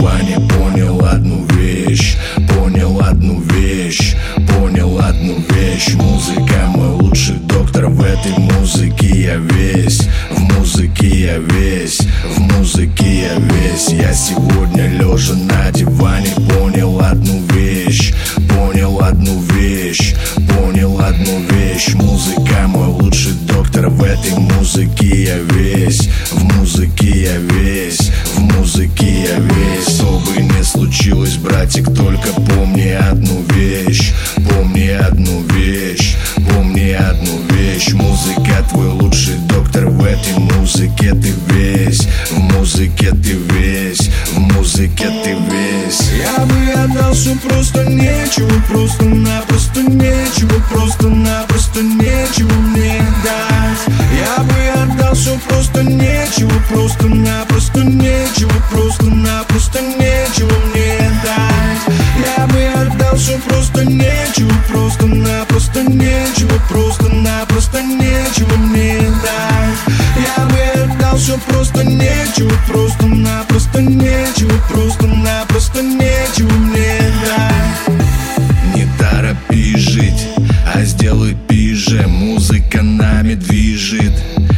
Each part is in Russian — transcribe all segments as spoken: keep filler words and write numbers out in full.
диване понял одну вещь, понял одну вещь, понял одну вещь. Музыка мой лучший доктор, в этой музыке я весь, в музыке я весь, в музыке я весь. Я сегодня лежа на диване понял одну вещь, понял одну вещь, понял одну вещь. Музыка мой лучший доктор, в этой музыке я весь, в музыке я весь, в музыке я весь. Что бы ни случилось, братик, только помни одну вещь, помни одну вещь, помни одну вещь. Музыка твой лучший доктор, в этой музыке ты весь, в музыке ты весь, в музыке ты весь. Я бы отдал все, просто нечего, просто-напросто нечего, просто-напросто нечего мне дать. Я бы отдал все, просто нечего, просто-напросто нечего, просто-напросто нечего мне дать. Я бы отдал все, просто нечего, просто-напросто нечего, просто-напросто нечего мне дать. Я бы отдал все, просто нечего, просто-напросто нечего, просто-напросто нечего мне дать. Не торопись жить, а сделай пиже. Музыка нами движет,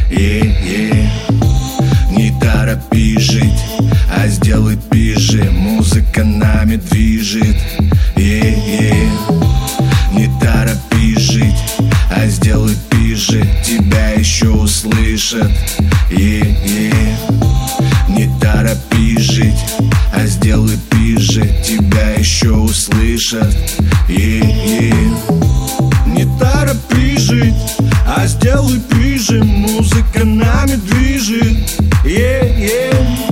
е-е. Не торопись жить, а сделай пиже. Музыка нами движет, е-е. Не торопись жить, а сделай пиже. Тебя еще услышат, е-е. Не торопись жить, а сделай пиже. Тебя еще услышат, е-е. Не торопись жить, а сделай пиже. Музыка нами движет, е-е.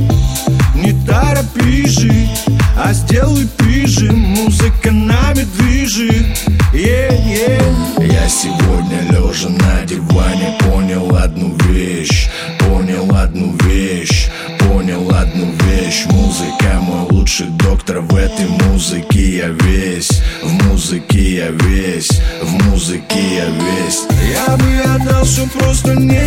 Не торопись жить, а сделай пиже. Музыка нами движет, е-е. Я сегодня лежа на диване понял одну вещь, понял одну вещь, понял одну вещь. Музыка мой лучший доктор, в этой музыке я весь, в музыке я весь, в музыке я весь. Я бы отдал все, просто не